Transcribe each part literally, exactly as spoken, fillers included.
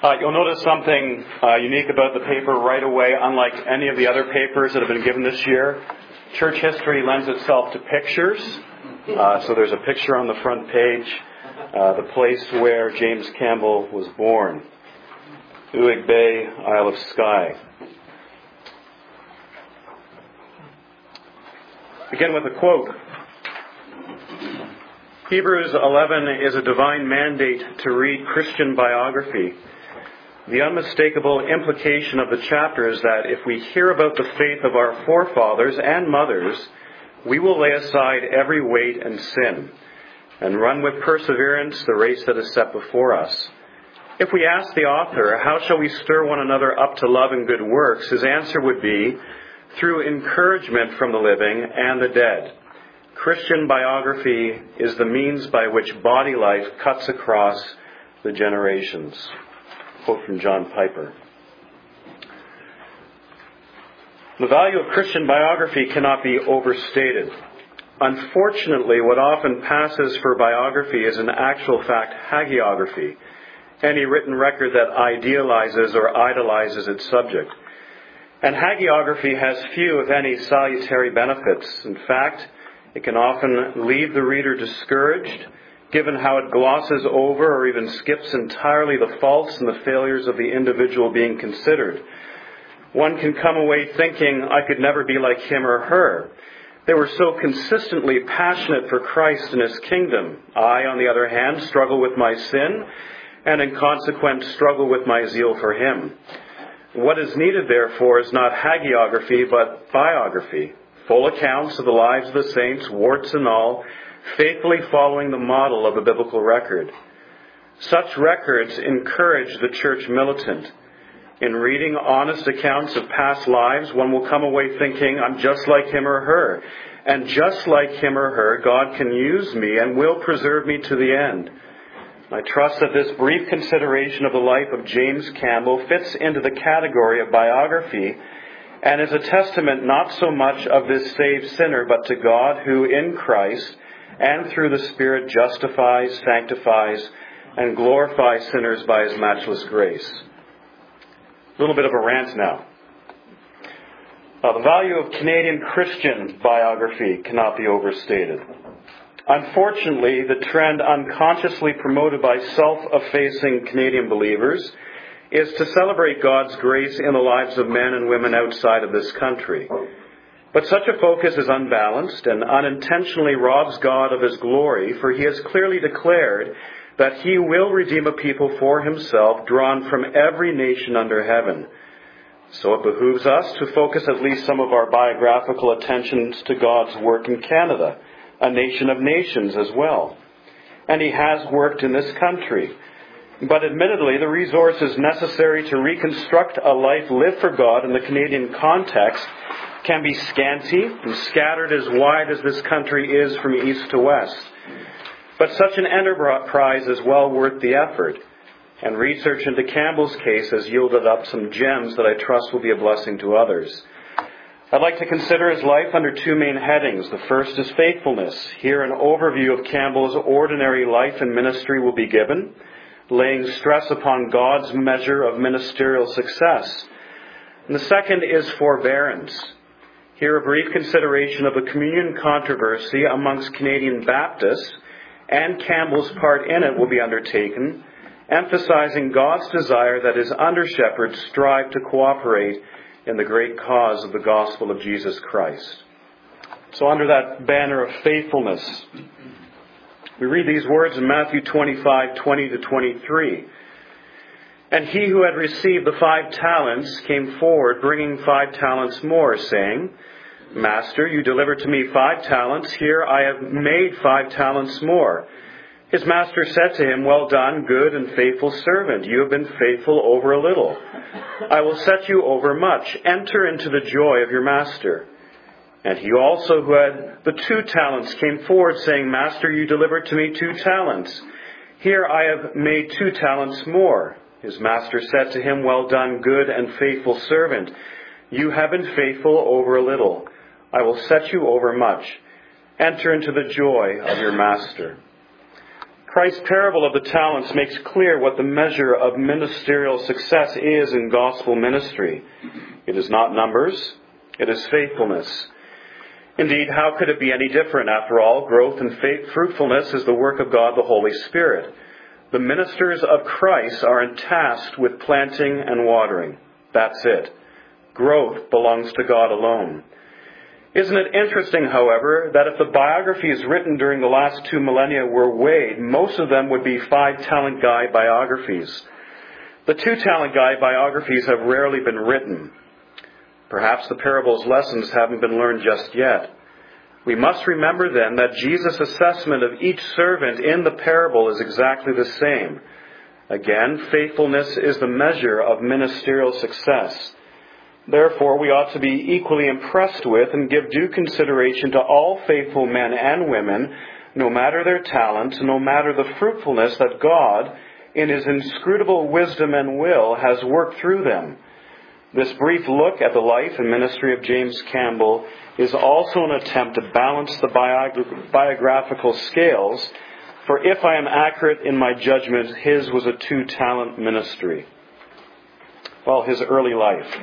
Uh, you'll notice something uh, unique about the paper right away, unlike any of the other papers that have been given this year. Church history lends itself to pictures. Uh, so there's a picture on the front page, uh, the place where James Campbell was born. Uig Bay, Isle of Skye. Begin with a quote. Hebrews eleven is a divine mandate to read Christian biography. The unmistakable implication of the chapter is that if we hear about the faith of our forefathers and mothers, we will lay aside every weight and sin and run with perseverance the race that is set before us. If we ask the author, how shall we stir one another up to love and good works, his answer would be, through encouragement from the living and the dead. Christian biography is the means by which body life cuts across the generations. Quote from John Piper. The value of Christian biography cannot be overstated. Unfortunately, what often passes for biography is in actual fact hagiography, any written record that idealizes or idolizes its subject. And hagiography has few, if any, salutary benefits. In fact, it can often leave the reader discouraged, given how it glosses over or even skips entirely the faults and the failures of the individual being considered. One can come away thinking, I could never be like him or her. They were so consistently passionate for Christ and His kingdom. I, on the other hand, struggle with my sin, and in consequence struggle with my zeal for Him. What is needed, therefore, is not hagiography, but biography. Full accounts of the lives of the saints, warts and all, faithfully following the model of the biblical record. Such records encourage the church militant. In reading honest accounts of past lives, one will come away thinking, I'm just like him or her. And just like him or her, God can use me and will preserve me to the end. I trust that this brief consideration of the life of James Campbell fits into the category of biography and is a testament not so much of this saved sinner, but to God who in Christ and through the Spirit justifies, sanctifies, and glorifies sinners by His matchless grace. A little bit of a rant now. Uh, the value of Canadian Christian biography cannot be overstated. Unfortunately, the trend unconsciously promoted by self-effacing Canadian believers is to celebrate God's grace in the lives of men and women outside of this country. But such a focus is unbalanced and unintentionally robs God of His glory, for He has clearly declared that He will redeem a people for Himself, drawn from every nation under heaven. So it behooves us to focus at least some of our biographical attentions to God's work in Canada, a nation of nations as well. And He has worked in this country. But admittedly, the resources necessary to reconstruct a life lived for God in the Canadian context can be scanty and scattered as wide as this country is from east to west. But such an enterprise is well worth the effort, and research into Campbell's case has yielded up some gems that I trust will be a blessing to others. I'd like to consider his life under two main headings. The first is faithfulness. Here an overview of Campbell's ordinary life and ministry will be given, laying stress upon God's measure of ministerial success. And the second is forbearance. Here a brief consideration of the communion controversy amongst Canadian Baptists and Campbell's part in it will be undertaken, emphasizing God's desire that His under-shepherds strive to cooperate in the great cause of the gospel of Jesus Christ. So under that banner of faithfulness, we read these words in Matthew twenty-five, twenty to twenty-three. And he who had received the five talents came forward, bringing five talents more, saying, Master, you delivered to me five talents. Here I have made five talents more. His master said to him, Well done, good and faithful servant. You have been faithful over a little. I will set you over much. Enter into the joy of your master. And he also who had the two talents came forward, saying, Master, you delivered to me two talents. Here I have made two talents more. His master said to him, Well done, good and faithful servant. You have been faithful over a little. I will set you over much. Enter into the joy of your master. Christ's parable of the talents makes clear what the measure of ministerial success is in gospel ministry. It is not numbers, it is faithfulness. Indeed, how could it be any different? After all, growth and faith, fruitfulness is the work of God the Holy Spirit. The ministers of Christ are tasked with planting and watering. That's it. Growth belongs to God alone. Isn't it interesting, however, that if the biographies written during the last two millennia were weighed, most of them would be five-talent guy biographies. The two-talent guy biographies have rarely been written. Perhaps the parable's lessons haven't been learned just yet. We must remember then that Jesus' assessment of each servant in the parable is exactly the same. Again, faithfulness is the measure of ministerial success. Therefore, we ought to be equally impressed with and give due consideration to all faithful men and women, no matter their talent, no matter the fruitfulness that God, in His inscrutable wisdom and will, has worked through them. This brief look at the life and ministry of James Campbell is also an attempt to balance the biogra- biographical scales, for if I am accurate in my judgment, his was a two-talent ministry. Well, his early life.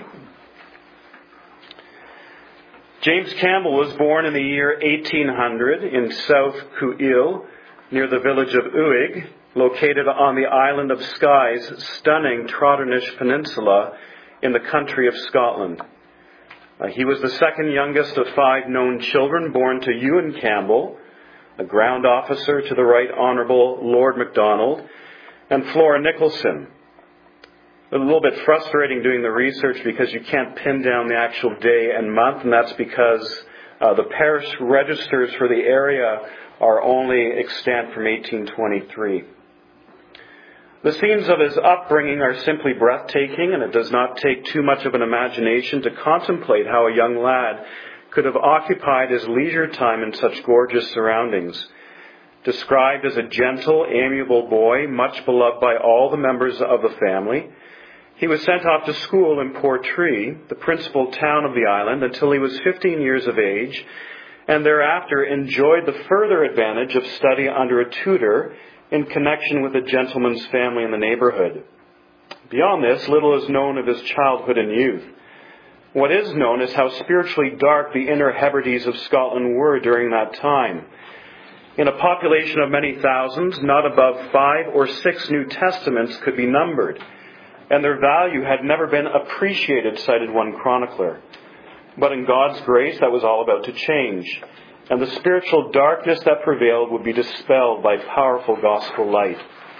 James Campbell was born in the year eighteen hundred in South Couille, near the village of Uig, located on the island of Skye's stunning Trotternish Peninsula in the country of Scotland. Uh, he was the second youngest of five known children born to Ewan Campbell, a ground officer to the Right Honourable Lord Macdonald, and Flora Nicholson. A little bit frustrating doing the research because you can't pin down the actual day and month, and that's because uh, the parish registers for the area are only extant from eighteen twenty-three. The scenes of his upbringing are simply breathtaking, and it does not take too much of an imagination to contemplate how a young lad could have occupied his leisure time in such gorgeous surroundings. Described as a gentle, amiable boy, much beloved by all the members of the family, he was sent off to school in Portree, the principal town of the island, until he was fifteen years of age, and thereafter enjoyed the further advantage of study under a tutor in connection with a gentleman's family in the neighborhood. Beyond this, little is known of his childhood and youth. What is known is how spiritually dark the inner Hebrides of Scotland were during that time. In a population of many thousands, not above five or six New Testaments could be numbered, and their value had never been appreciated, cited one chronicler. But in God's grace, that was all about to change, and the spiritual darkness that prevailed would be dispelled by powerful gospel light.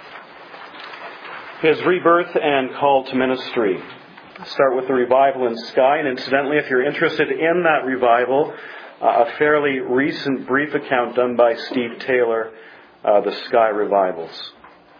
His rebirth and call to ministry. Start with the revival in Skye, and incidentally, if you're interested in that revival, uh, a fairly recent brief account done by Steve Taylor, uh, the Skye revivals.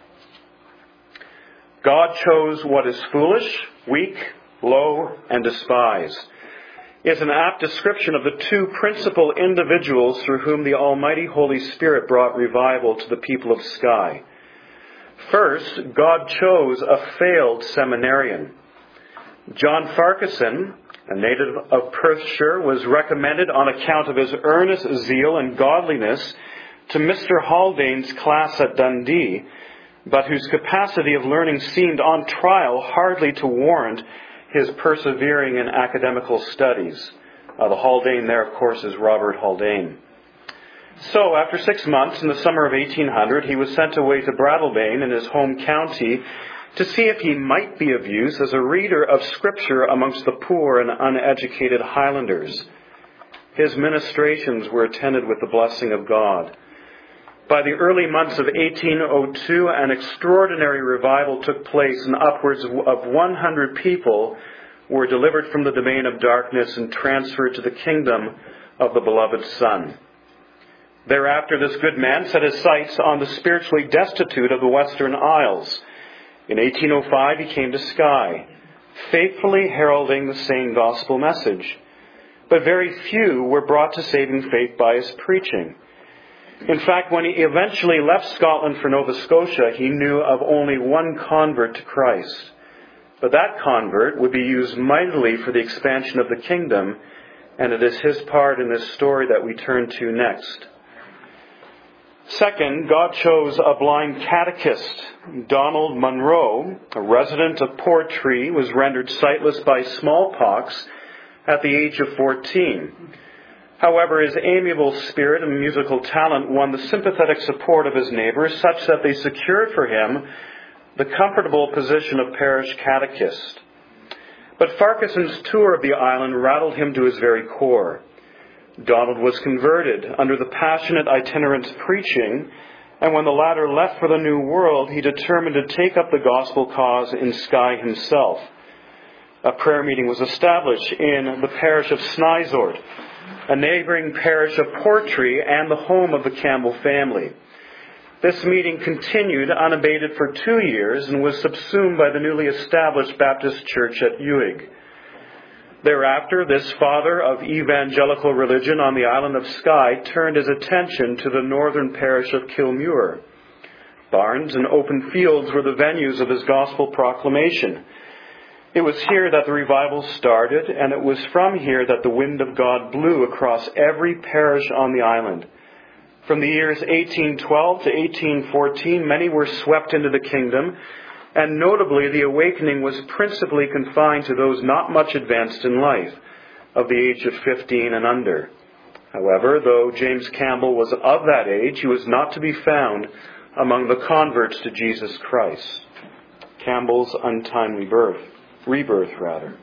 God chose what is foolish, weak, low, and despised is an apt description of the two principal individuals through whom the Almighty Holy Spirit brought revival to the people of Skye. First, God chose a failed seminarian. John Farquharson, a native of Perthshire, was recommended on account of his earnest zeal and godliness to Mister Haldane's class at Dundee, but whose capacity of learning seemed on trial hardly to warrant his persevering in academical studies. Uh, the Haldane there, of course, is Robert Haldane. So, after six months in the summer of eighteen hundred, he was sent away to Brattlebane in his home county to see if he might be of use as a reader of Scripture amongst the poor and uneducated Highlanders. His ministrations were attended with the blessing of God. By the early months of eighteen oh two, an extraordinary revival took place, and upwards of one hundred people were delivered from the domain of darkness and transferred to the kingdom of the beloved Son. Thereafter, this good man set his sights on the spiritually destitute of the Western Isles. In eighteen oh five, he came to Skye, faithfully heralding the same gospel message. But very few were brought to saving faith by his preaching. In fact, when he eventually left Scotland for Nova Scotia, he knew of only one convert to Christ. But that convert would be used mightily for the expansion of the kingdom, and it is his part in this story that we turn to next. Second, God chose a blind catechist. Donald Munro, a resident of Portree, was rendered sightless by smallpox at the age of fourteen. However, his amiable spirit and musical talent won the sympathetic support of his neighbors such that they secured for him the comfortable position of parish catechist. But Farquharson's tour of the island rattled him to his very core. Donald was converted under the passionate itinerant's preaching, and when the latter left for the New World, he determined to take up the gospel cause in Skye himself. A prayer meeting was established in the parish of Snizort, a neighboring parish of Portree and the home of the Campbell family. This meeting continued unabated for two years and was subsumed by the newly established Baptist Church at Uig. Thereafter, this father of evangelical religion on the island of Skye turned his attention to the northern parish of Kilmuir. Barns and open fields were the venues of his gospel proclamation. It was here that the revival started, and it was from here that the wind of God blew across every parish on the island. From the years eighteen twelve to eighteen fourteen, many were swept into the kingdom, and notably the awakening was principally confined to those not much advanced in life, of the age of fifteen and under. However, though James Campbell was of that age, he was not to be found among the converts to Jesus Christ. Campbell's untimely birth, rebirth rather.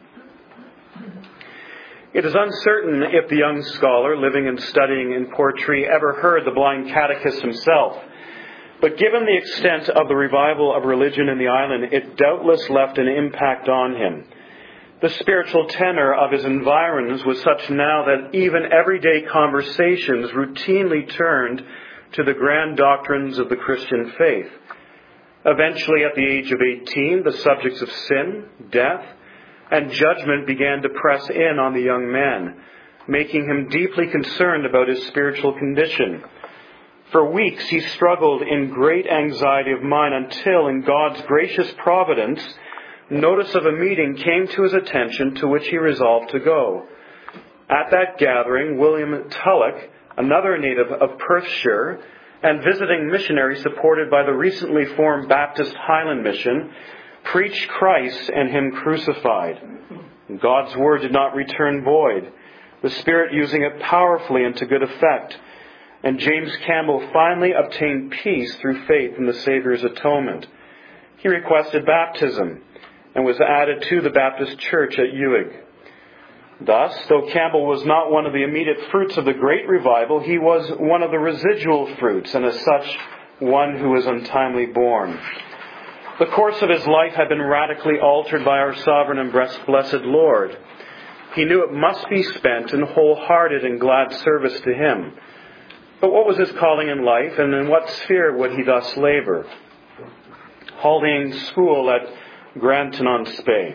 It is uncertain if the young scholar living and studying in Portree ever heard the blind catechist himself. But given the extent of the revival of religion in the island, it doubtless left an impact on him. The spiritual tenor of his environs was such now that even everyday conversations routinely turned to the grand doctrines of the Christian faith. Eventually, at the age of eighteen, the subjects of sin, death, and judgment began to press in on the young man, making him deeply concerned about his spiritual condition. For weeks he struggled in great anxiety of mind until, in God's gracious providence, notice of a meeting came to his attention to which he resolved to go. At that gathering, William Tulloch, another native of Perthshire, and visiting missionary supported by the recently formed Baptist Highland Mission, preached Christ and Him crucified. God's word did not return void, the Spirit using it powerfully and to good effect. And James Campbell finally obtained peace through faith in the Saviour's atonement. He requested baptism and was added to the Baptist Church at Uig. Thus, though Campbell was not one of the immediate fruits of the great revival, he was one of the residual fruits, and as such, one who was untimely born. The course of his life had been radically altered by our sovereign and blessed Lord. He knew it must be spent in wholehearted and glad service to Him. But what was his calling in life, and in what sphere would he thus labour? Haldane School at Granton-on-Spey.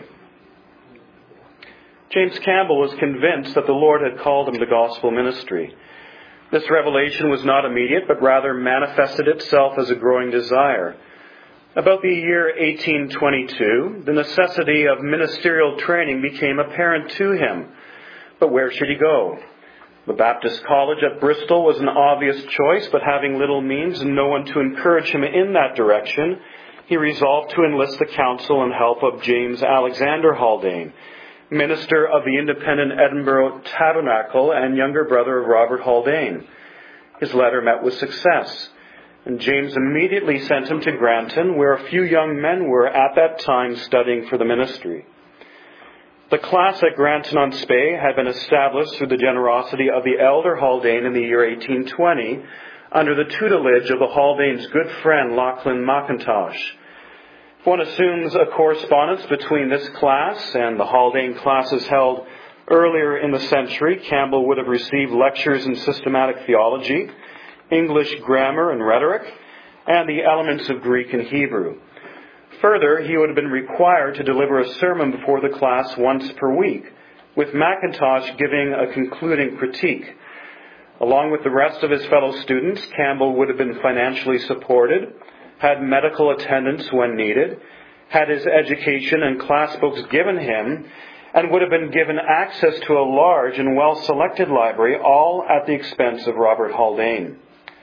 James Campbell was convinced that the Lord had called him to gospel ministry. This revelation was not immediate, but rather manifested itself as a growing desire. About the year eighteen twenty-two, the necessity of ministerial training became apparent to him. But where should he go? The Baptist College at Bristol was an obvious choice, but having little means and no one to encourage him in that direction, he resolved to enlist the counsel and help of James Alexander Haldane, minister of the independent Edinburgh Tabernacle and younger brother of Robert Haldane. His letter met with success, and James immediately sent him to Granton, where a few young men were at that time studying for the ministry. The class at Granton-on-Spey had been established through the generosity of the elder Haldane in the year eighteen twenty, under the tutelage of the Haldane's good friend Lachlan Mackintosh. If one assumes a correspondence between this class and the Haldane classes held earlier in the century, Campbell would have received lectures in systematic theology, English grammar and rhetoric, and the elements of Greek and Hebrew. Further, he would have been required to deliver a sermon before the class once per week, with Mackintosh giving a concluding critique. Along with the rest of his fellow students, Campbell would have been financially supported, had medical attendance when needed, had his education and class books given him, and would have been given access to a large and well-selected library, all at the expense of Robert Haldane.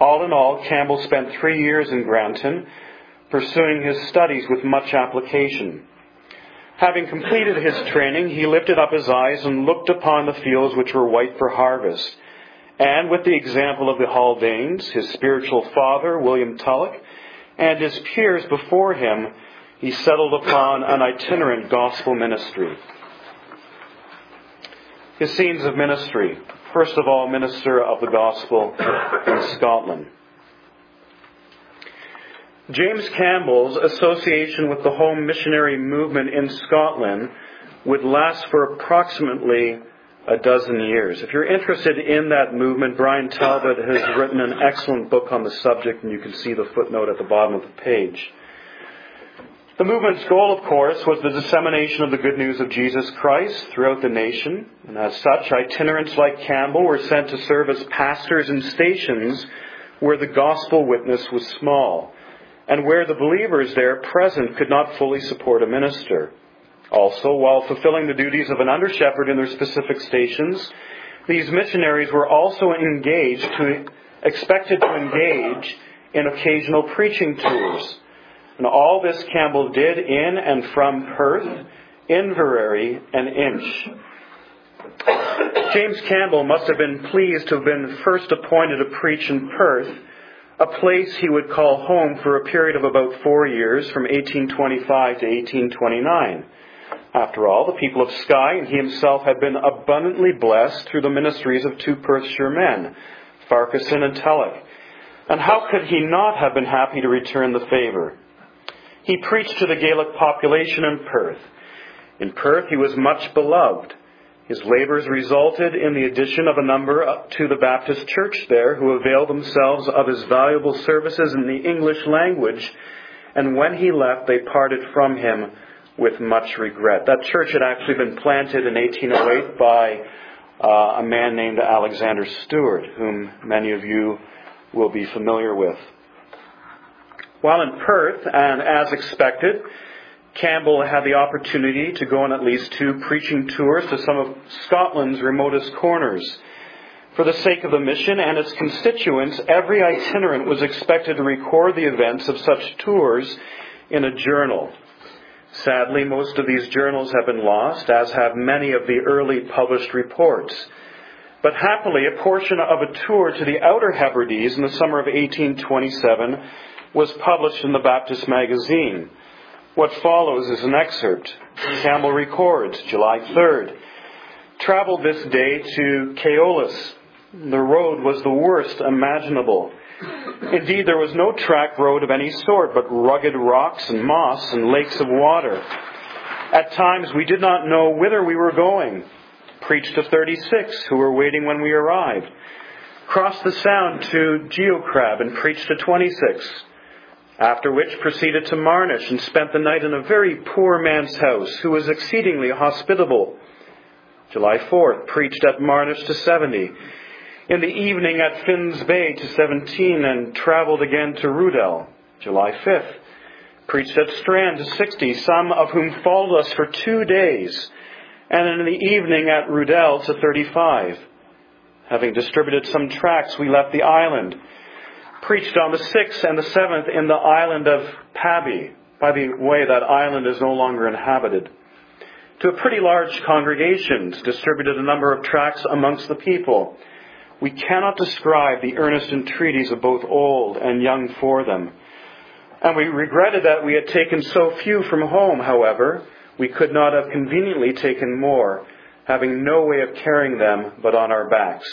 All in all, Campbell spent three years in Granton, pursuing his studies with much application. Having completed his training, he lifted up his eyes and looked upon the fields which were white for harvest. And with the example of the Haldanes, his spiritual father, William Tulloch, and his peers before him, he settled upon an itinerant gospel ministry. His scenes of ministry. First of all, minister of the gospel in Scotland. James Campbell's association with the home missionary movement in Scotland would last for approximately a dozen years. If you're interested in that movement, Brian Talbot has written an excellent book on the subject, and you can see the footnote at the bottom of the page. The movement's goal, of course, was the dissemination of the good news of Jesus Christ throughout the nation. And as such, itinerants like Campbell were sent to serve as pastors in stations where the gospel witness was small, and where the believers there present could not fully support a minister. Also, while fulfilling the duties of an under-shepherd in their specific stations, these missionaries were also engaged to, expected to engage in occasional preaching tours. And all this Campbell did in and from Perth, Inverary, and Inch. James Campbell must have been pleased to have been first appointed to preach in Perth, a place he would call home for a period of about four years, from eighteen twenty-five to eighteen twenty-nine. After all, the people of Skye and he himself had been abundantly blessed through the ministries of two Perthshire men, Farquharson and Tulloch. And how could he not have been happy to return the favour? He preached to the Gaelic population in Perth. In Perth, he was much beloved. His labours resulted in the addition of a number to the Baptist church there, who availed themselves of his valuable services in the English language, and when he left, they parted from him with much regret. That church had actually been planted in eighteen oh eight by uh, a man named Alexander Stewart, whom many of you will be familiar with. While in Perth, and as expected, Campbell had the opportunity to go on at least two preaching tours to some of Scotland's remotest corners. For the sake of the mission and its constituents, every itinerant was expected to record the events of such tours in a journal. Sadly, most of these journals have been lost, as have many of the early published reports. But happily, a portion of a tour to the Outer Hebrides in the summer of eighteen twenty-seven was published in the Baptist magazine. What follows is an excerpt. Campbell records, July third, traveled this day to Keolis. The road was the worst imaginable. Indeed, there was no track road of any sort, but rugged rocks and moss and lakes of water. At times, we did not know whither we were going. Preached to thirty-six who were waiting when we arrived. Crossed the Sound to Geocrab and preached to twenty-six. After which proceeded to Marnish and spent the night in a very poor man's house, who was exceedingly hospitable. July fourth, preached at Marnish to seventy. In the evening at Finns Bay to seventeen, and travelled again to Rudell. July fifth, preached at Strand to sixty, some of whom followed us for two days. And in the evening at Rudell to thirty-five. Having distributed some tracts, we left the island. Preached on the sixth and the seventh in the island of Pabby. By the way, that island is no longer inhabited. To a pretty large congregation, distributed a number of tracts amongst the people. We cannot describe the earnest entreaties of both old and young for them. And we regretted that we had taken so few from home, however. We could not have conveniently taken more, having no way of carrying them but on our backs.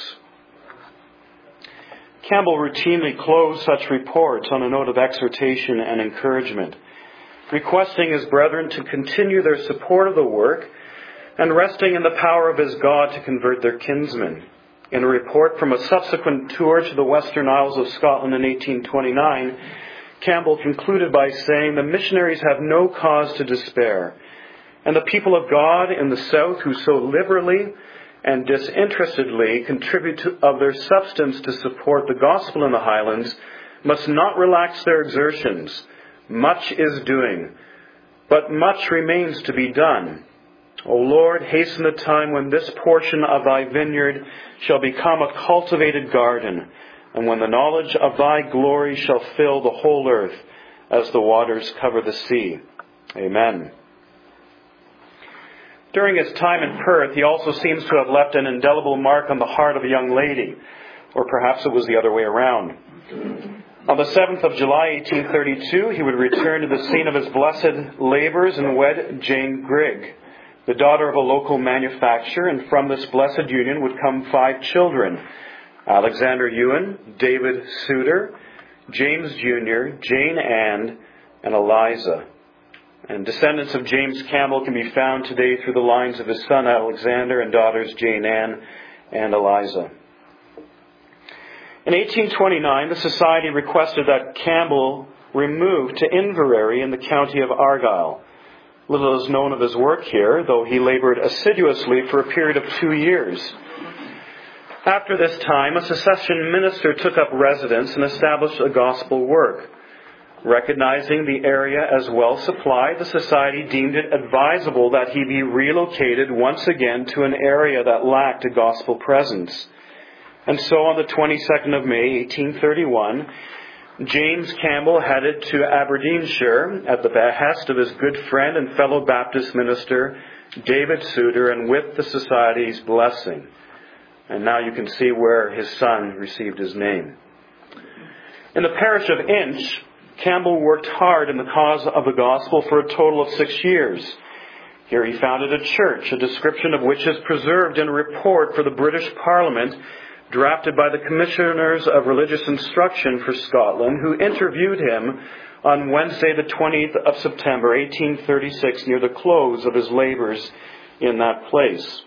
Campbell routinely closed such reports on a note of exhortation and encouragement, requesting his brethren to continue their support of the work and resting in the power of his God to convert their kinsmen. In a report from a subsequent tour to the Western Isles of Scotland in eighteen twenty-nine, Campbell concluded by saying, "The missionaries have no cause to despair, and the people of God in the south, who so liberally and disinterestedly contribute to, of their substance to support the gospel in the Highlands, must not relax their exertions. Much is doing, but much remains to be done. O Lord, hasten the time when this portion of thy vineyard shall become a cultivated garden, and when the knowledge of thy glory shall fill the whole earth, as the waters cover the sea. Amen. During his time in Perth, he also seems to have left an indelible mark on the heart of a young lady, or perhaps it was the other way around. On the seventh of July, eighteen thirty-two, he would return to the scene of his blessed labours and wed Jane Grigg, the daughter of a local manufacturer, and from this blessed union would come five children: Alexander Ewan, David Suter, James Junior, Jane Ann, and Eliza. And descendants of James Campbell can be found today through the lines of his son Alexander and daughters Jane Ann and Eliza. In eighteen twenty-nine, the Society requested that Campbell remove to Inverary in the county of Argyll. Little is known of his work here, though he laboured assiduously for a period of two years. After this time, a secession minister took up residence and established a gospel work. Recognizing the area as well supplied, the Society deemed it advisable that he be relocated once again to an area that lacked a gospel presence. And so on the twenty-second of May, eighteen thirty-one, James Campbell headed to Aberdeenshire at the behest of his good friend and fellow Baptist minister, David Suter, and with the Society's blessing. And now you can see where his son received his name. In the parish of Inch, Campbell worked hard in the cause of the gospel for a total of six years. Here he founded a church, a description of which is preserved in a report for the British Parliament drafted by the Commissioners of Religious Instruction for Scotland, who interviewed him on Wednesday the twentieth of September, eighteen thirty-six, near the close of his labours in that place.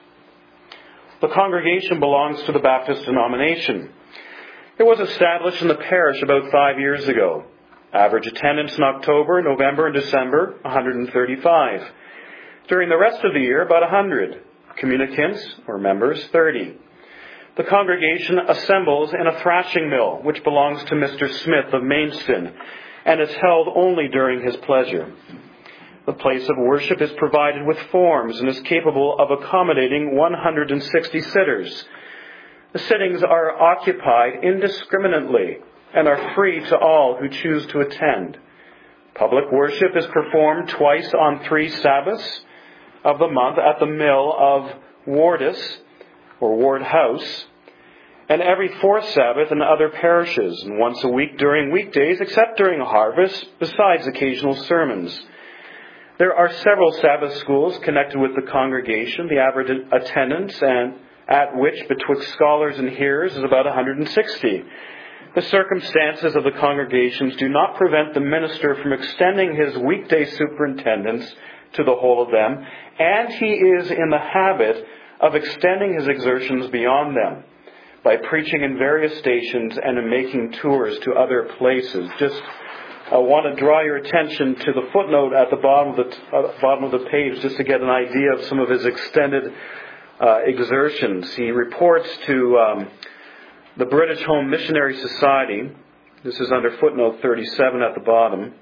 The congregation belongs to the Baptist denomination. It was established in the parish about five years ago. Average attendance in October, November, and December, one hundred thirty-five. During the rest of the year, about one hundred. Communicants, or members, thirty. The congregation assembles in a thrashing mill, which belongs to Mister Smith of Mainston, and is held only during his pleasure. The place of worship is provided with forms and is capable of accommodating one hundred sixty sitters. The sittings are occupied indiscriminately and are free to all who choose to attend. Public worship is performed twice on three Sabbaths of the month at the mill of Wardis, or Ward House, and every fourth Sabbath in other parishes, and once a week during weekdays, except during harvest, besides occasional sermons. There are several Sabbath schools connected with the congregation, the average attendance and at which betwixt scholars and hearers is about one hundred sixty. The circumstances of the congregations do not prevent the minister from extending his weekday superintendence to the whole of them, and he is in the habit of extending his exertions beyond them by preaching in various stations and in making tours to other places. Just I want to draw your attention to the footnote at the bottom of the uh, bottom of the page, just to get an idea of some of his extended uh, exertions. He reports to um, the British Home Missionary Society, this is under footnote thirty-seven at the bottom,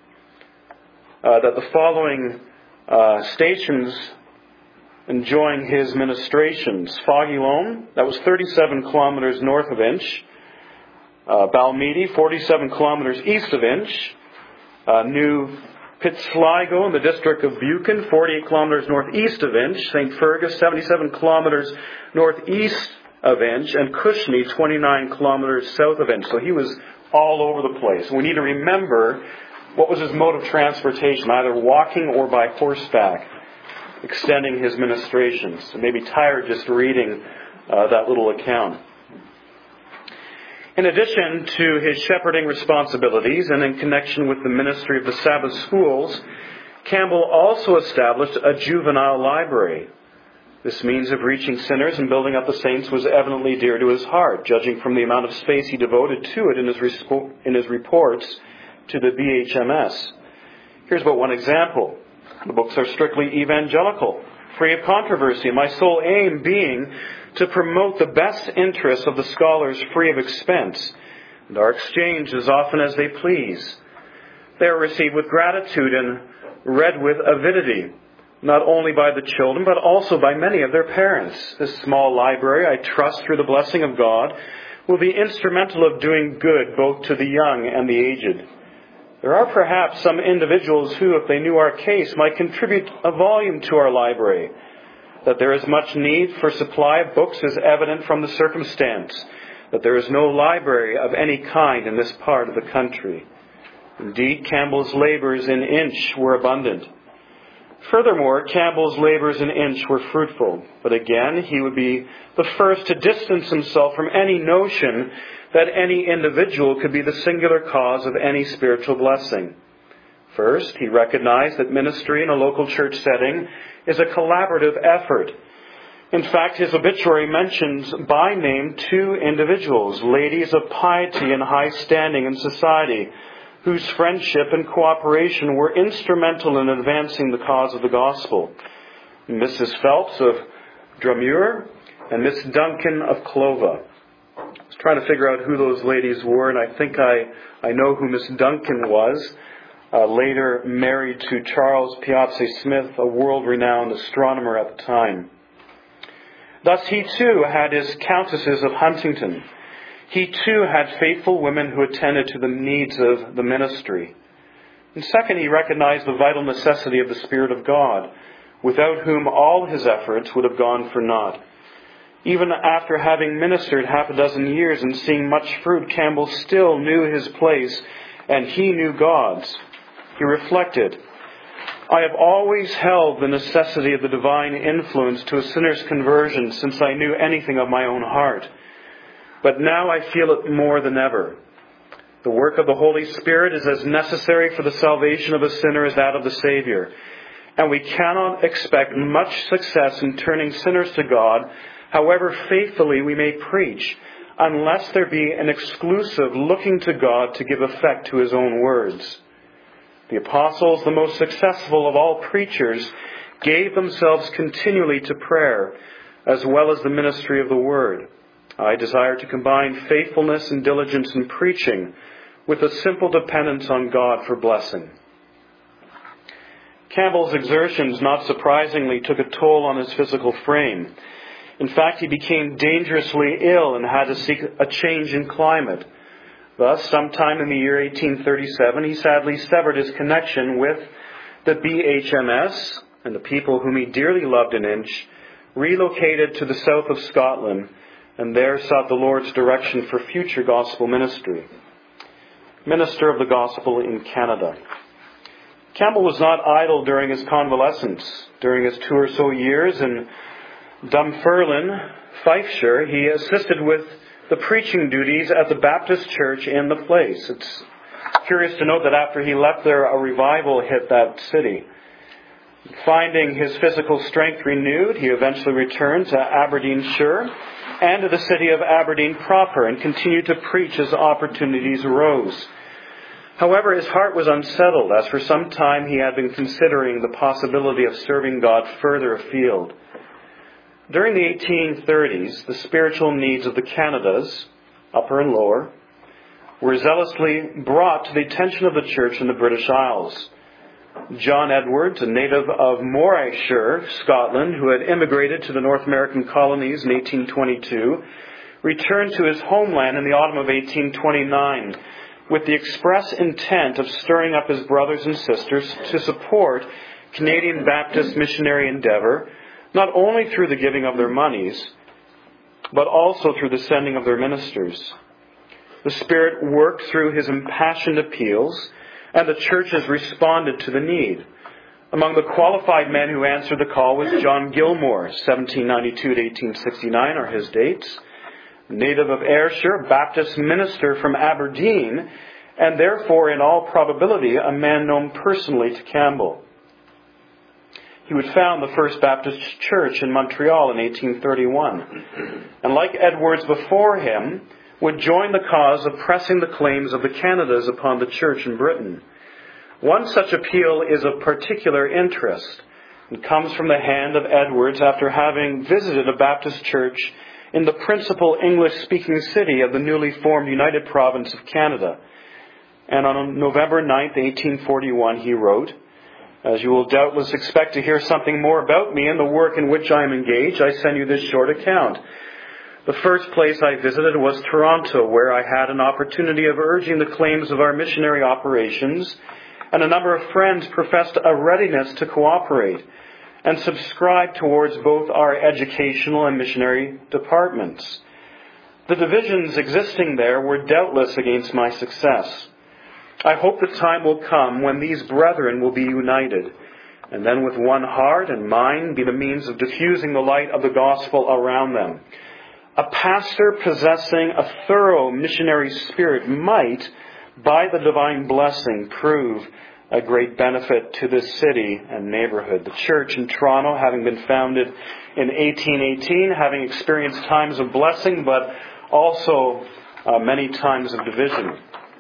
uh, that the following uh, stations enjoying his ministrations: Foggy Loam, that was thirty-seven kilometers north of Inch; uh, Balmeedy, forty-seven kilometers east of Inch; uh, New Pitsligo in the district of Buchan, forty-eight kilometers northeast of Inch; Saint Fergus, seventy-seven kilometers northeast of Inch; and Cushney, twenty-nine kilometers south of Inch. So he was all over the place. We need to remember what was his mode of transportation, either walking or by horseback, extending his ministrations. So maybe tired just reading uh, that little account. In addition to his shepherding responsibilities and in connection with the ministry of the Sabbath schools, Campbell also established a juvenile library. This means of reaching sinners and building up the saints was evidently dear to his heart, judging from the amount of space he devoted to it in his, respo- in his reports to the B H M S. Here's but one example. The books are strictly evangelical, free of controversy, my sole aim being to promote the best interests of the scholars free of expense, and are exchanged as often as they please. They are received with gratitude and read with avidity, not only by the children, but also by many of their parents. This small library, I trust through the blessing of God, will be instrumental of doing good both to the young and the aged. There are perhaps some individuals who, if they knew our case, might contribute a volume to our library. That there is much need for supply of books is evident from the circumstance that there is no library of any kind in this part of the country. Indeed, Campbell's labours in Inch were abundant. Furthermore, Campbell's labours in Inch were fruitful. But again, he would be the first to distance himself from any notion that any individual could be the singular cause of any spiritual blessing. First, he recognized that ministry in a local church setting is a collaborative effort. In fact, his obituary mentions by name two individuals, ladies of piety and high standing in society, whose friendship and cooperation were instrumental in advancing the cause of the gospel. Missus Phelps of Drumure and Miss Duncan of Clova. I was trying to figure out who those ladies were, and I think I, I know who Miss Duncan was, uh, later married to Charles Piazzi Smith, a world-renowned astronomer at the time. Thus he too had his Countesses of Huntington. He too had faithful women who attended to the needs of the ministry. And second, he recognized the vital necessity of the Spirit of God, without whom all his efforts would have gone for naught. Even after having ministered half a dozen years and seeing much fruit, Campbell still knew his place, and he knew God's. He reflected, I have always held the necessity of the divine influence to a sinner's conversion since I knew anything of my own heart. But now I feel it more than ever. The work of the Holy Spirit is as necessary for the salvation of a sinner as that of the Savior. And we cannot expect much success in turning sinners to God, however faithfully we may preach, unless there be an exclusive looking to God to give effect to His own words. The apostles, the most successful of all preachers, gave themselves continually to prayer, as well as the ministry of the Word. I desire to combine faithfulness and diligence in preaching with a simple dependence on God for blessing. Campbell's exertions, not surprisingly, took a toll on his physical frame. In fact, he became dangerously ill and had to seek a change in climate. Thus, sometime in the year eighteen thirty-seven, he sadly severed his connection with the B H M S, and the people whom he dearly loved in Inch relocated to the south of Scotland, and there sought the Lord's direction for future gospel ministry. Minister of the gospel in Canada. Campbell was not idle during his convalescence. During his two or so years in Dunfermline, Fifeshire, he assisted with the preaching duties at the Baptist church in the place. It's curious to note that after he left there, a revival hit that city. Finding his physical strength renewed, he eventually returned to Aberdeenshire and to the city of Aberdeen proper and continued to preach as opportunities arose. However, his heart was unsettled, as for some time he had been considering the possibility of serving God further afield. During the eighteen thirties, the spiritual needs of the Canadas, Upper and Lower, were zealously brought to the attention of the church in the British Isles. John Edwards, a native of Morayshire, Scotland, who had immigrated to the North American colonies in eighteen twenty-two, returned to his homeland in the autumn of eighteen twenty-nine with the express intent of stirring up his brothers and sisters to support Canadian Baptist missionary endeavor, not only through the giving of their monies, but also through the sending of their ministers. The Spirit worked through his impassioned appeals, and the church has responded to the need. Among the qualified men who answered the call was John Gilmore, seventeen ninety-two to eighteen sixty-nine are his dates, native of Ayrshire, Baptist minister from Aberdeen, and therefore in all probability a man known personally to Campbell. He would found the First Baptist Church in Montreal in eighteen thirty-one, and like Edwards before him, would join the cause of pressing the claims of the Canadas upon the church in Britain. One such appeal is of particular interest and comes from the hand of Edwards after having visited a Baptist church in the principal English-speaking city of the newly formed United Province of Canada. And on November ninth, eighteen forty-one, he wrote, "As you will doubtless expect to hear something more about me and the work in which I am engaged, I send you this short account. The first place I visited was Toronto, where I had an opportunity of urging the claims of our missionary operations, and a number of friends professed a readiness to cooperate and subscribe towards both our educational and missionary departments. The divisions existing there were doubtless against my success. I hope the time will come when these brethren will be united, and then with one heart and mind be the means of diffusing the light of the gospel around them. A pastor possessing a thorough missionary spirit might, by the divine blessing, prove a great benefit to this city and neighborhood. The church in Toronto, having been founded in eighteen eighteen, having experienced times of blessing, but also uh, many times of division.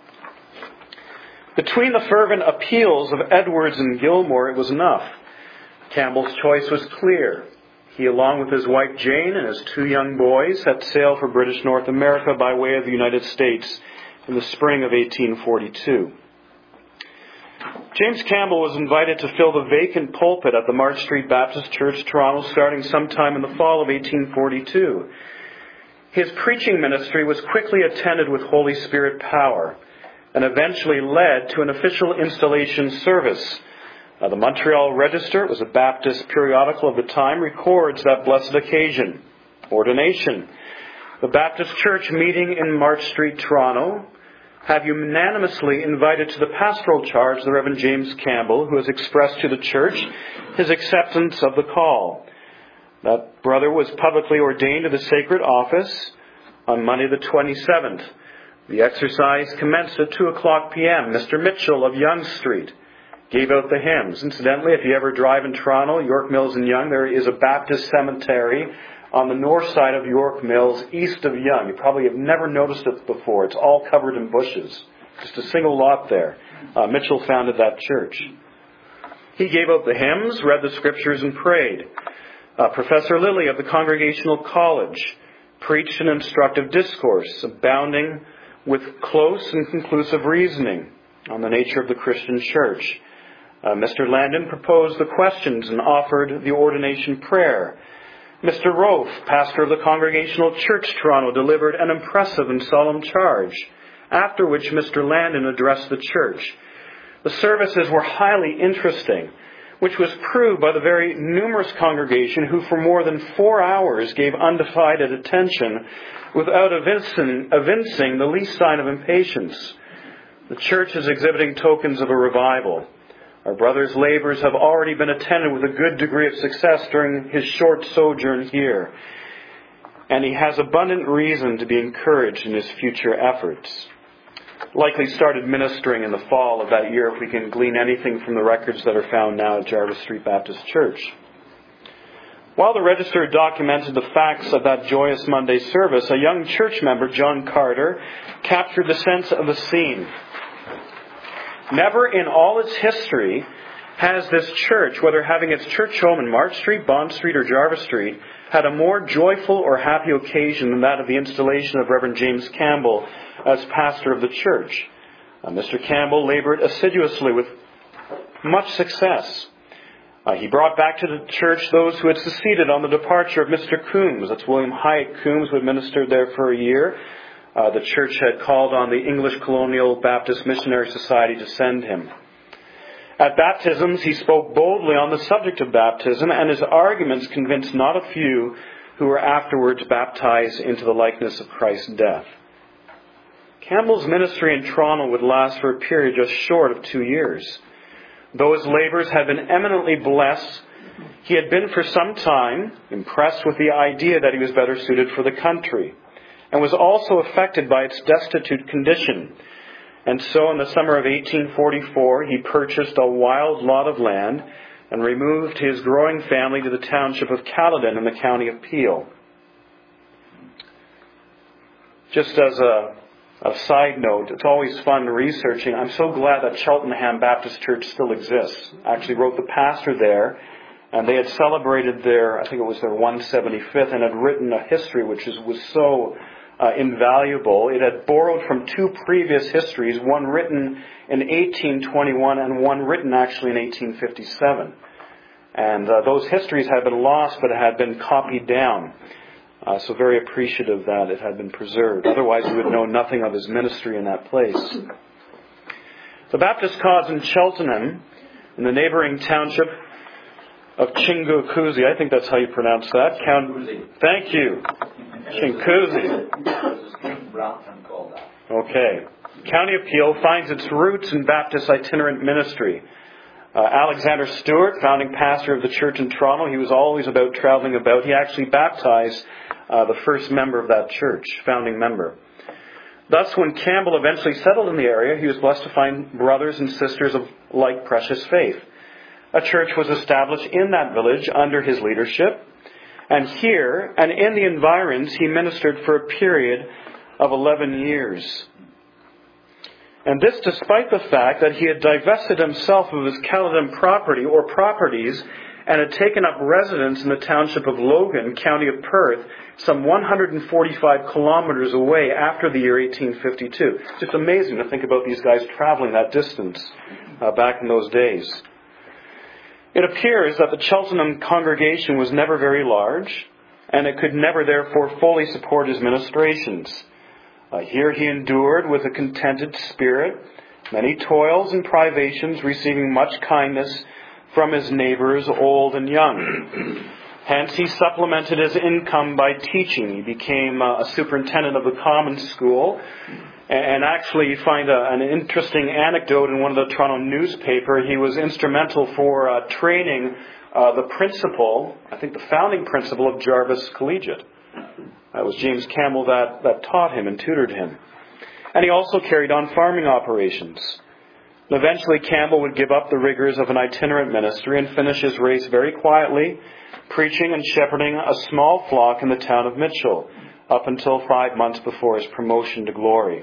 Between the fervent appeals of Edwards and Gilmore, it was enough. Campbell's choice was clear. He, along with his wife Jane and his two young boys, set sail for British North America by way of the United States in the spring of eighteen forty-two. James Campbell was invited to fill the vacant pulpit at the March Street Baptist Church, Toronto, starting sometime in the fall of eighteen forty-two. His preaching ministry was quickly attended with Holy Spirit power and eventually led to an official installation service. Uh, the Montreal Register, it was a Baptist periodical of the time, records that blessed occasion, ordination. The Baptist Church meeting in March Street, Toronto, have unanimously invited to the pastoral charge the Reverend James Campbell, who has expressed to the church his acceptance of the call. That brother was publicly ordained to the sacred office on Monday the twenty-seventh. The exercise commenced at two o'clock p.m. Mister Mitchell of Yonge Street gave out the hymns. Incidentally, if you ever drive in Toronto, York Mills and Yonge, there is a Baptist cemetery on the north side of York Mills, east of Yonge. You probably have never noticed it before. It's all covered in bushes. Just a single lot there. Uh, Mitchell founded that church. He gave out the hymns, read the scriptures, and prayed. Uh, Professor Lilly of the Congregational College preached an instructive discourse, abounding with close and conclusive reasoning on the nature of the Christian church. Uh, Mister Landon proposed the questions and offered the ordination prayer. Mister Rofe, pastor of the Congregational Church, Toronto, delivered an impressive and solemn charge, after which Mister Landon addressed the church. The services were highly interesting, which was proved by the very numerous congregation who for more than four hours gave undivided attention without evincing, evincing the least sign of impatience. The church is exhibiting tokens of a revival. Our brother's labors have already been attended with a good degree of success during his short sojourn here, and he has abundant reason to be encouraged in his future efforts. Likely started ministering in the fall of that year, if we can glean anything from the records that are found now at Jarvis Street Baptist Church. While the Register documented the facts of that joyous Monday service, a young church member, John Carter, captured the sense of the scene. Never in all its history has this church, whether having its church home in March Street, Bond Street, or Jarvis Street, had a more joyful or happy occasion than that of the installation of Reverend James Campbell as pastor of the church. Uh, Mister Campbell labored assiduously with much success. Uh, he brought back to the church those who had seceded on the departure of Mister Coombs. That's William Hyatt Coombs, who had ministered there for a year. Uh, the church had called on the English Colonial Baptist Missionary Society to send him. At baptisms, he spoke boldly on the subject of baptism, and his arguments convinced not a few who were afterwards baptized into the likeness of Christ's death. Campbell's ministry in Toronto would last for a period just short of two years. Though his labors had been eminently blessed, he had been for some time impressed with the idea that he was better suited for the country, and was also affected by its destitute condition. And so in the summer of eighteen forty-four, he purchased a wild lot of land and removed his growing family to the township of Caledon in the county of Peel. Just as a, a side note, it's always fun researching. I'm so glad that Cheltenham Baptist Church still exists. I actually wrote the pastor there, and they had celebrated their, I think it was their one hundred seventy-fifth, and had written a history which is, was so Uh, invaluable. It had borrowed from two previous histories, one written in eighteen twenty-one and one written actually in eighteen fifty-seven. And uh, those histories had been lost but had been copied down. Uh, so very appreciative that it had been preserved. Otherwise, we would know nothing of his ministry in that place. The Baptist cause in Cheltenham, in the neighboring township of Chinguacousy, I think that's how you pronounce that. Count, thank you. Chinguacousy. Okay. County of Peel finds its roots in Baptist itinerant ministry. Uh, Alexander Stewart, founding pastor of the church in Toronto, he was always about traveling about. He actually baptized uh, the first member of that church, founding member. Thus, when Campbell eventually settled in the area, he was blessed to find brothers and sisters of like precious faith. A church was established in that village under his leadership. And here, and in the environs, he ministered for a period of eleven years. And this despite the fact that he had divested himself of his Caledon property or properties and had taken up residence in the township of Logan, county of Perth, some one hundred forty-five kilometers away after the year eighteen fifty-two. It's just amazing to think about these guys traveling that distance uh, back in those days. It appears that the Cheltenham congregation was never very large, and it could never therefore fully support his ministrations. Uh, here he endured with a contented spirit many toils and privations, receiving much kindness from his neighbors, old and young. Hence he supplemented his income by teaching. He became uh, a superintendent of the common school. And actually you find a, an interesting anecdote in one of the Toronto newspaper. He was instrumental for uh, training uh, the principal, I think the founding principal of Jarvis Collegiate. It was James Campbell that, that taught him and tutored him. And he also carried on farming operations. And eventually Campbell would give up the rigors of an itinerant ministry and finish his race very quietly, preaching and shepherding a small flock in the town of Mitchell, up until five months before his promotion to glory.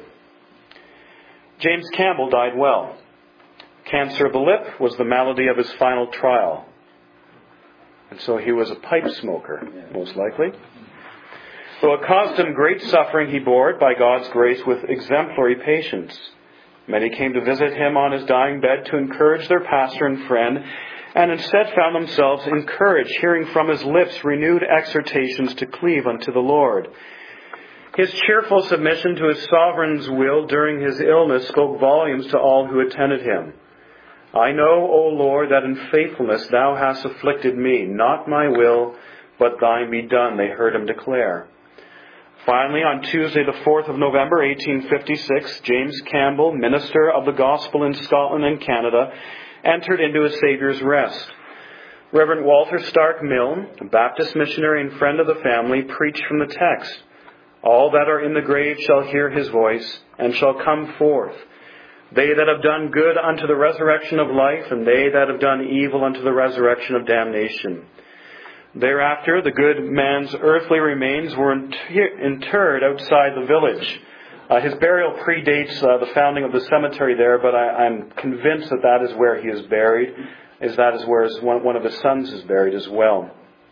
James Campbell died well. Cancer of the lip was the malady of his final trial. And so he was a pipe smoker, most likely. Though it caused him great suffering, he bore it by God's grace with exemplary patience. Many came to visit him on his dying bed to encourage their pastor and friend, and instead found themselves encouraged, hearing from his lips renewed exhortations to cleave unto the Lord. His cheerful submission to his sovereign's will during his illness spoke volumes to all who attended him. I know, O Lord, that in faithfulness thou hast afflicted me. Not my will, but thine be done, they heard him declare. Finally, on Tuesday, the fourth of November, eighteen fifty-six, James Campbell, minister of the gospel in Scotland and Canada, entered into his Saviour's rest. Reverend Walter Stark Milne, a Baptist missionary and friend of the family, preached from the text, all that are in the grave shall hear his voice, and shall come forth. They that have done good unto the resurrection of life, and they that have done evil unto the resurrection of damnation. Thereafter, the good man's earthly remains were interred outside the village. Uh, his burial predates uh, the founding of the cemetery there, but I, I'm convinced that that is where he is buried, is that is where his, one, one of his sons is buried as well.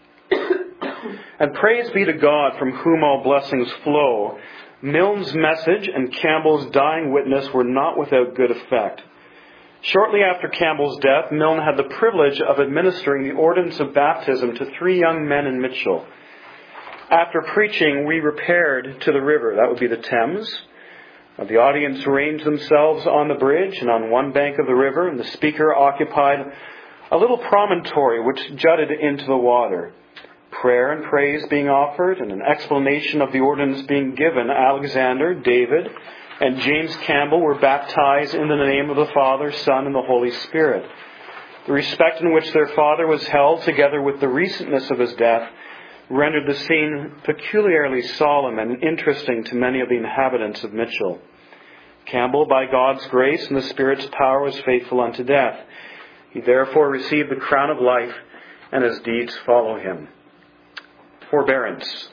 And praise be to God, from whom all blessings flow. Milne's message and Campbell's dying witness were not without good effect. Shortly after Campbell's death, Milne had the privilege of administering the ordinance of baptism to three young men in Mitchell. After preaching, we repaired to the river. That would be the Thames. The audience ranged themselves on the bridge and on one bank of the river, and the speaker occupied a little promontory which jutted into the water. Prayer and praise being offered, and an explanation of the ordinance being given, Alexander, David, and James Campbell were baptized in the name of the Father, Son, and the Holy Spirit. The respect in which their father was held, together with the recentness of his death, rendered the scene peculiarly solemn and interesting to many of the inhabitants of Mitchell. Campbell, by God's grace and the Spirit's power, was faithful unto death. He therefore received the crown of life, and his deeds follow him. Forbearance.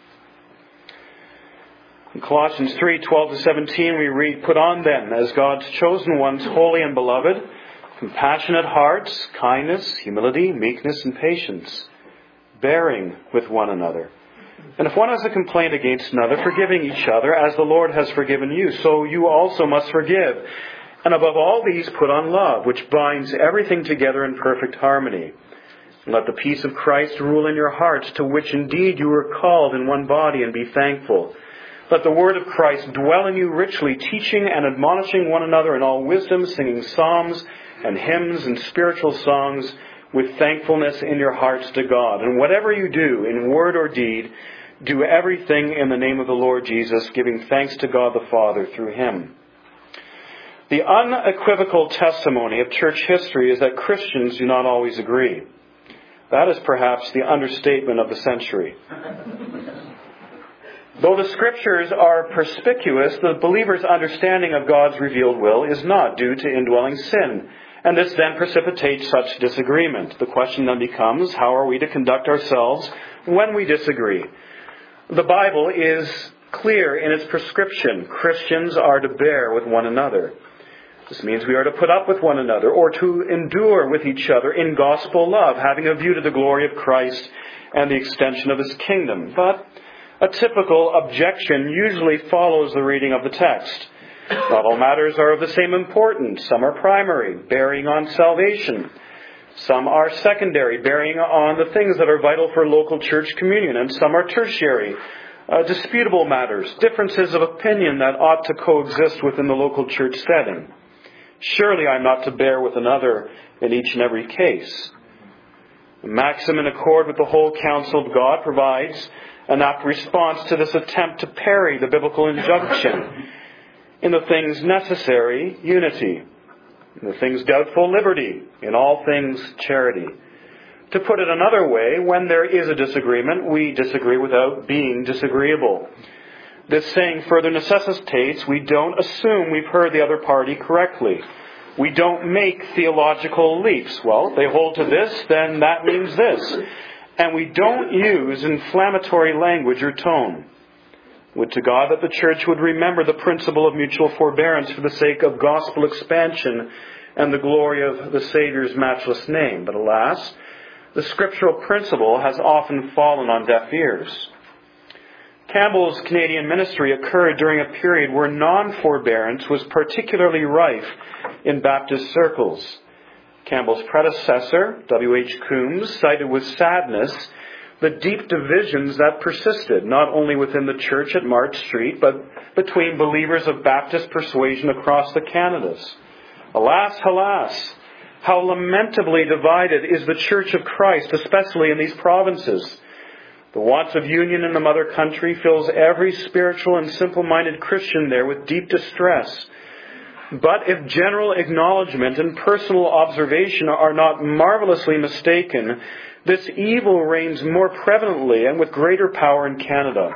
In Colossians three, twelve to seventeen, we read, Put on then, as God's chosen ones, holy and beloved, compassionate hearts, kindness, humility, meekness, and patience, bearing with one another. And if one has a complaint against another, forgiving each other, as the Lord has forgiven you, so you also must forgive. And above all these, put on love, which binds everything together in perfect harmony. Let the peace of Christ rule in your hearts, to which indeed you were called in one body, and be thankful. Let the word of Christ dwell in you richly, teaching and admonishing one another in all wisdom, singing psalms and hymns and spiritual songs with thankfulness in your hearts to God. And whatever you do, in word or deed, do everything in the name of the Lord Jesus, giving thanks to God the Father through Him. The unequivocal testimony of church history is that Christians do not always agree. That is perhaps the understatement of the century. Though the Scriptures are perspicuous, the believer's understanding of God's revealed will is not due to indwelling sin, and this then precipitates such disagreement. The question then becomes, how are we to conduct ourselves when we disagree? The Bible is clear in its prescription. Christians are to bear with one another. This means we are to put up with one another, or to endure with each other in gospel love, having a view to the glory of Christ and the extension of His kingdom. But a typical objection usually follows the reading of the text. Not all matters are of the same importance. Some are primary, bearing on salvation. Some are secondary, bearing on the things that are vital for local church communion. And some are tertiary, uh, disputable matters, differences of opinion that ought to coexist within the local church setting. Surely I'm not to bear with another in each and every case. The maxim in accord with the whole counsel of God provides an apt response to this attempt to parry the biblical injunction. In the things necessary, unity. In the things doubtful, liberty. In all things, charity. To put it another way, when there is a disagreement, we disagree without being disagreeable. This saying further necessitates we don't assume we've heard the other party correctly. We don't make theological leaps. Well, if they hold to this, then that means this. And we don't use inflammatory language or tone. Would to God that the church would remember the principle of mutual forbearance for the sake of gospel expansion and the glory of the Saviour's matchless name. But alas, the scriptural principle has often fallen on deaf ears. Campbell's Canadian ministry occurred during a period where non-forbearance was particularly rife in Baptist circles. Campbell's predecessor, W H Coombs, cited with sadness the deep divisions that persisted, not only within the church at March Street, but between believers of Baptist persuasion across the Canadas. Alas, alas, how lamentably divided is the Church of Christ, especially in these provinces. The want of union in the mother country fills every spiritual and simple-minded Christian there with deep distress. But if general acknowledgement and personal observation are not marvelously mistaken, this evil reigns more prevalently and with greater power in Canada.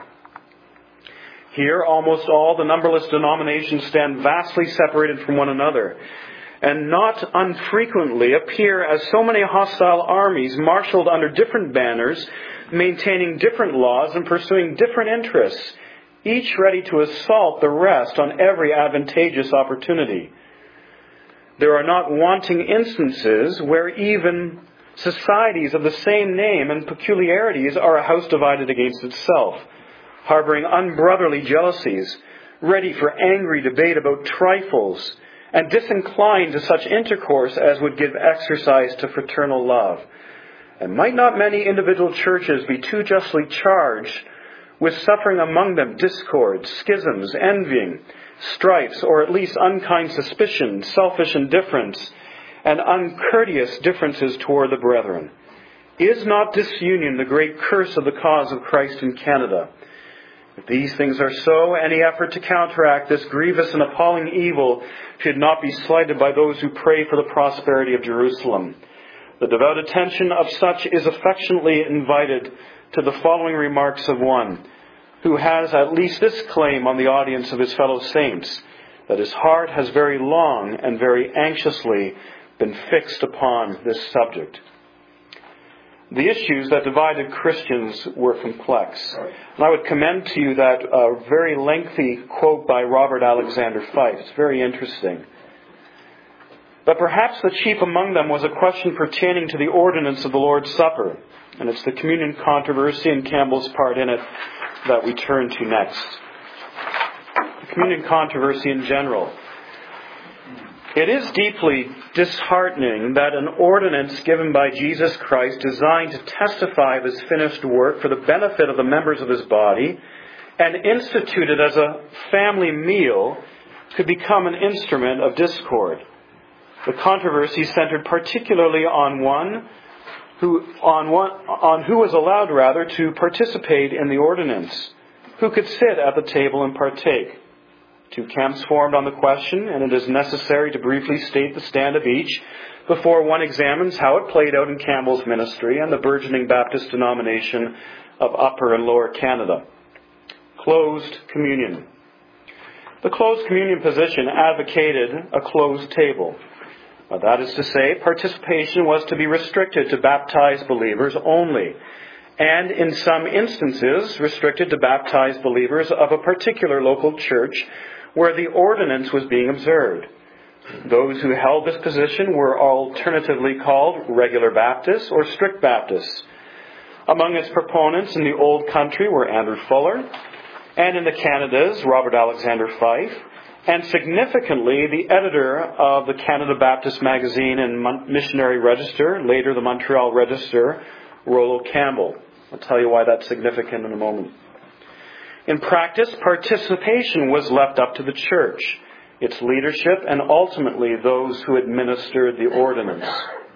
Here, almost all the numberless denominations stand vastly separated from one another, and not unfrequently appear as so many hostile armies marshaled under different banners, maintaining different laws and pursuing different interests, each ready to assault the rest on every advantageous opportunity. There are not wanting instances where even societies of the same name and peculiarities are a house divided against itself, harboring unbrotherly jealousies, ready for angry debate about trifles, and disinclined to such intercourse as would give exercise to fraternal love. And might not many individual churches be too justly charged with suffering among them discord, schisms, envying, strifes, or at least unkind suspicion, selfish indifference, and uncourteous differences toward the brethren? Is not disunion the great curse of the cause of Christ in Canada? If these things are so, any effort to counteract this grievous and appalling evil should not be slighted by those who pray for the prosperity of Jerusalem. The devout attention of such is affectionately invited to the following remarks of one who has at least this claim on the audience of his fellow saints, that his heart has very long and very anxiously been fixed upon this subject. The issues that divided Christians were complex. And I would commend to you that uh, very lengthy quote by Robert Alexander Fife. It's very interesting. But perhaps the chief among them was a question pertaining to the ordinance of the Lord's Supper. And it's the communion controversy and Campbell's part in it that we turn to next. The communion controversy in general. It is deeply disheartening that an ordinance given by Jesus Christ designed to testify of his finished work for the benefit of the members of his body and instituted as a family meal could become an instrument of discord. The controversy centered particularly on one who on one on who was allowed rather to participate in the ordinance, who could sit at the table and partake. Two camps formed on the question, and it is necessary to briefly state the stand of each before one examines how it played out in Campbell's ministry and the burgeoning Baptist denomination of Upper and Lower Canada. Closed communion. The closed communion position advocated a closed table. Now, that is to say, participation was to be restricted to baptized believers only, and in some instances restricted to baptized believers of a particular local church where the ordinance was being observed. Those who held this position were alternatively called regular Baptists or strict Baptists. Among its proponents in the Old Country were Andrew Fuller, and in the Canadas, Robert Alexander Fife, and significantly, the editor of the Canada Baptist Magazine and Missionary Register, later the Montreal Register, Rollo Campbell. I'll tell you why that's significant in a moment. In practice, participation was left up to the church, its leadership, and ultimately those who administered the ordinance.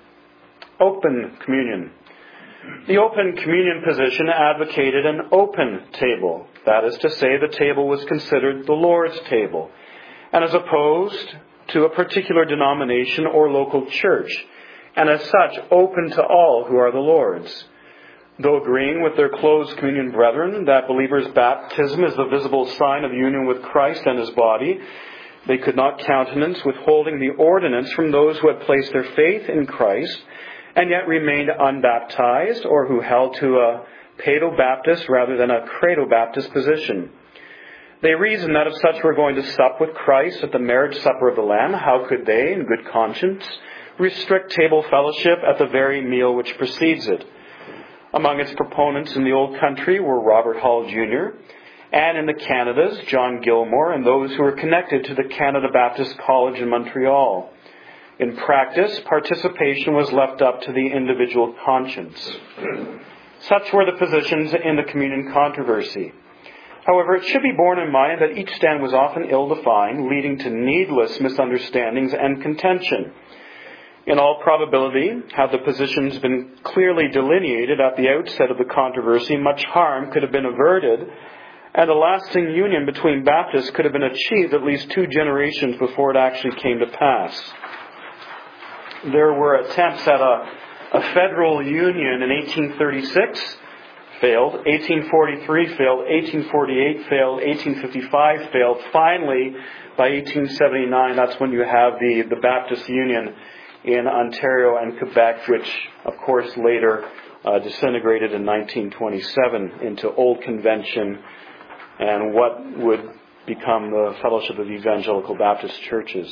Open communion. The open communion position advocated an open table. That is to say, the table was considered the Lord's table, and as opposed to a particular denomination or local church, and as such open to all who are the Lord's. Though agreeing with their closed communion brethren that believers' baptism is the visible sign of union with Christ and his body, they could not countenance withholding the ordinance from those who had placed their faith in Christ and yet remained unbaptized, or who held to a Paedo-Baptist rather than a Credo-Baptist position. They reasoned that if such were going to sup with Christ at the marriage supper of the Lamb, how could they, in good conscience, restrict table fellowship at the very meal which precedes it? Among its proponents in the Old Country were Robert Hall Junior, and in the Canadas, John Gilmore, and those who were connected to the Canada Baptist College in Montreal. In practice, participation was left up to the individual conscience. Such were the positions in the communion controversy. However, it should be borne in mind that each stand was often ill-defined, leading to needless misunderstandings and contention. In all probability, had the positions been clearly delineated at the outset of the controversy, much harm could have been averted, and a lasting union between Baptists could have been achieved at least two generations before it actually came to pass. There were attempts at a, a federal union in eighteen thirty-six, failed, eighteen forty-three failed, eighteen forty-eight failed, eighteen fifty-five failed. Finally, by eighteen seventy-nine, that's when you have the, the Baptist Union in Ontario and Quebec, which, of course, later uh, disintegrated in nineteen twenty-seven into Old Convention and what would become the Fellowship of Evangelical Baptist Churches.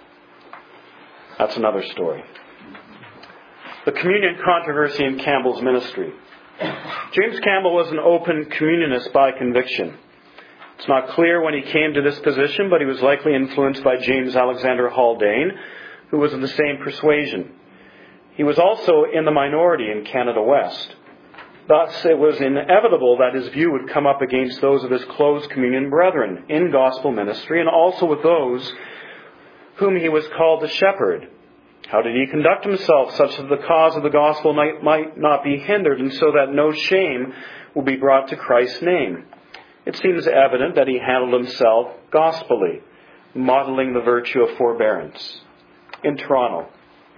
That's another story. The communion controversy in Campbell's ministry. James Campbell was an open communionist by conviction. It's not clear when he came to this position, but he was likely influenced by James Alexander Haldane, who was of the same persuasion. He was also in the minority in Canada West. Thus, it was inevitable that his view would come up against those of his closed communion brethren in gospel ministry, and also with those whom he was called to shepherd. How did he conduct himself such that the cause of the gospel might, might not be hindered, and so that no shame will be brought to Christ's name? It seems evident that he handled himself gospelly, modeling the virtue of forbearance. In Toronto,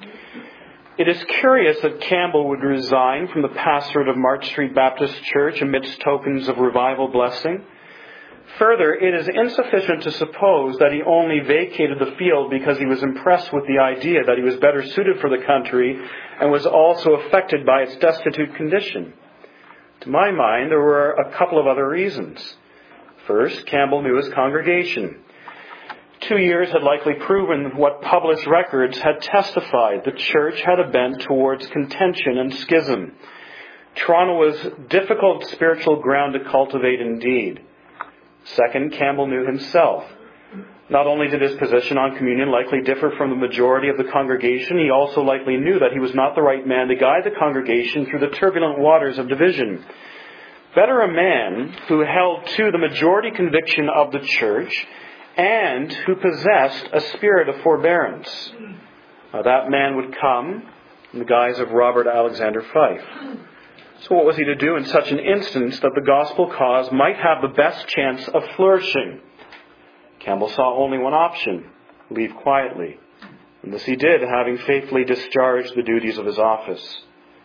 it is curious that Campbell would resign from the pastorate of March Street Baptist Church amidst tokens of revival blessing. Further, it is insufficient to suppose that he only vacated the field because he was impressed with the idea that he was better suited for the country and was also affected by its destitute condition. To my mind, there were a couple of other reasons. First, Campbell knew his congregation. Two years had likely proven what published records had testified. The church had a bent towards contention and schism. Toronto was difficult spiritual ground to cultivate indeed. Second, Campbell knew himself. Not only did his position on communion likely differ from the majority of the congregation, he also likely knew that he was not the right man to guide the congregation through the turbulent waters of division. Better a man who held to the majority conviction of the church and who possessed a spirit of forbearance. Now, that man would come in the guise of Robert Alexander Fife. So what was he to do in such an instance that the gospel cause might have the best chance of flourishing? Campbell saw only one option: leave quietly. And this he did, having faithfully discharged the duties of his office.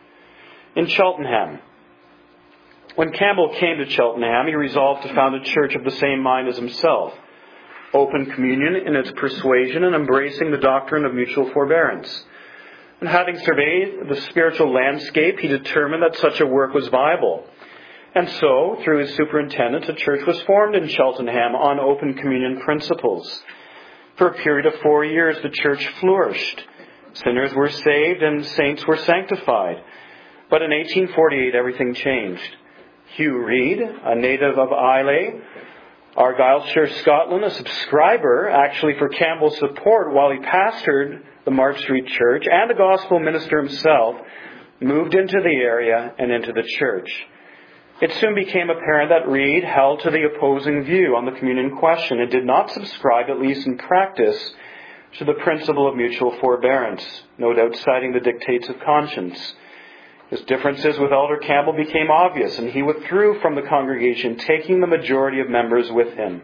In Cheltenham. When Campbell came to Cheltenham, he resolved to found a church of the same mind as himself, open communion in its persuasion and embracing the doctrine of mutual forbearance. And having surveyed the spiritual landscape, he determined that such a work was viable. And so, through his superintendent, a church was formed in Cheltenham on open communion principles. For a period of four years, the church flourished. Sinners were saved and saints were sanctified. But in eighteen forty-eight, everything changed. Hugh Reid, a native of Islay, Argyllshire, Scotland, a subscriber actually for Campbell's support while he pastored the Mark Street Church, and the gospel minister himself, moved into the area and into the church. It soon became apparent that Reid held to the opposing view on the communion question and did not subscribe, at least in practice, to the principle of mutual forbearance, no doubt citing the dictates of conscience. His differences with Elder Campbell became obvious, and he withdrew from the congregation, taking the majority of members with him.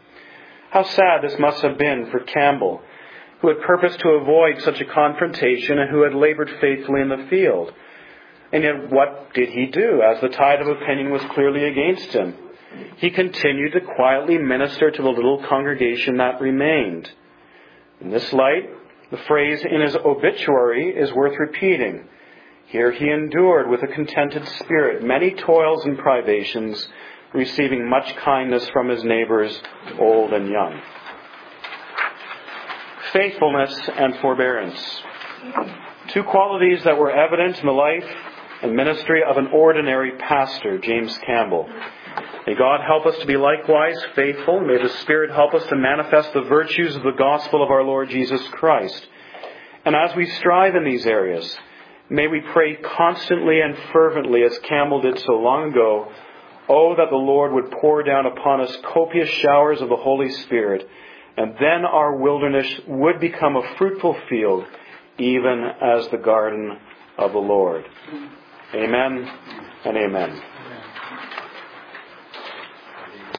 How sad this must have been for Campbell, who had purposed to avoid such a confrontation and who had labored faithfully in the field. And yet what did he do, as the tide of opinion was clearly against him? He continued to quietly minister to the little congregation that remained. In this light, the phrase in his obituary is worth repeating. Here he endured with a contented spirit many toils and privations, receiving much kindness from his neighbors, old and young. Faithfulness and forbearance. Two qualities that were evident in the life and ministry of an ordinary pastor, James Campbell. May God help us to be likewise faithful. May the Spirit help us to manifest the virtues of the gospel of our Lord Jesus Christ. And as we strive in these areas, may we pray constantly and fervently, as Campbell did so long ago, oh, that the Lord would pour down upon us copious showers of the Holy Spirit, and then our wilderness would become a fruitful field, even as the garden of the Lord. Amen and amen.